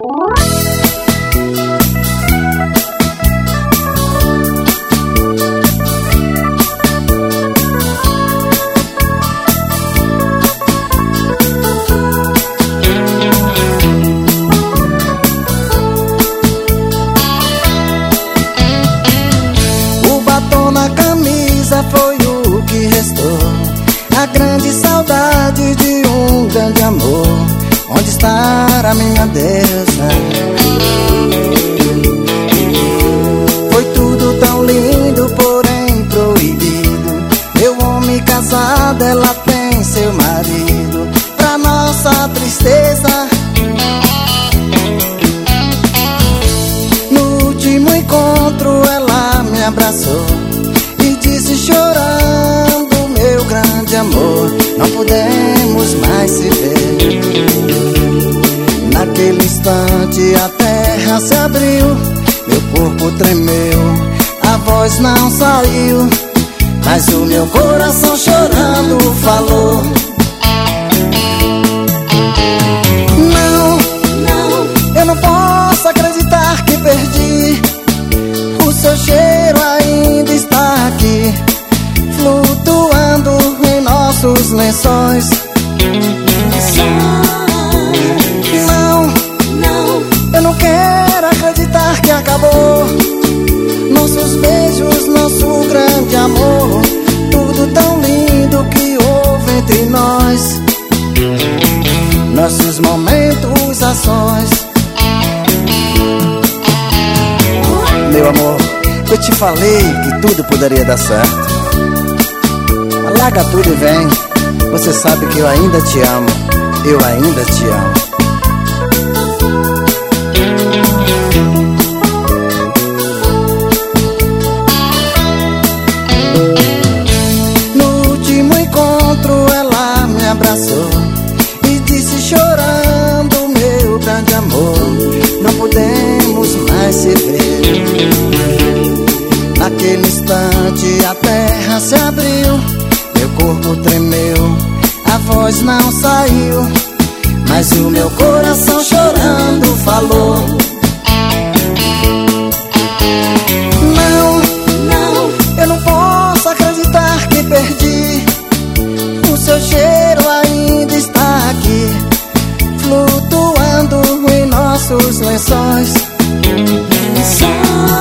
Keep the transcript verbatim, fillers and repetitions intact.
Foi o que restou, a grande saudade de um grande amor. Onde está a minha deusa? Foi tudo tão lindo, porém proibido. Meu homem casado, ela tem seu marido. Pra nossa tristeza, no último encontro ela me abraçou e disse chorando: meu grande amor, não podemos mais se ver. Naquele instante a terra se abriu, meu corpo tremeu, a voz não saiu, mas o meu coração chorando falou: não, não, eu não posso acreditar que perdi. O seu cheiro ainda está aqui, flutuando em nossos lençóis. Não, não, eu não quero acreditar que acabou nossos beijos, nosso grande amor. Tudo tão lindo que houve entre nós, nossos momentos, ações. Meu amor, eu te falei que tudo poderia dar certo. Larga tudo e vem. Você sabe que eu ainda te amo, eu ainda te amo. No último encontro ela me abraçou e disse chorando: meu grande amor, não podemos mais se ver. Naquele instante a terra se abriu, meu corpo tremeu, a voz não saiu, mas o meu coração chorando falou: não, não, eu não posso acreditar que perdi. O seu cheiro ainda está aqui, flutuando em nossos lençóis.